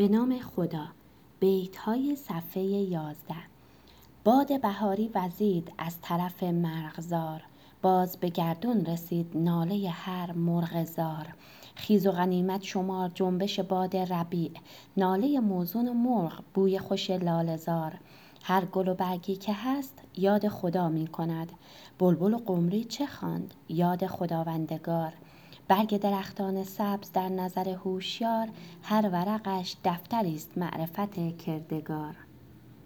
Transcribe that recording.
به نام خدا. بیت‌های صفحه 11. باد بهاری وزید از طرف مرغزار، باز به گردون رسید ناله هر مرغ زار. خیز و غنیمت شمار جنبش باد ربیع، ناله موزون مرغ بوی خوش لاله‌زار. هر گل و برگی که هست یاد خدا می کند، بلبل و قمری چه خواند یاد خداوندگار. برگ درختان سبز در نظر هوشیار، هر ورقش دفتری است معرفت کردگار.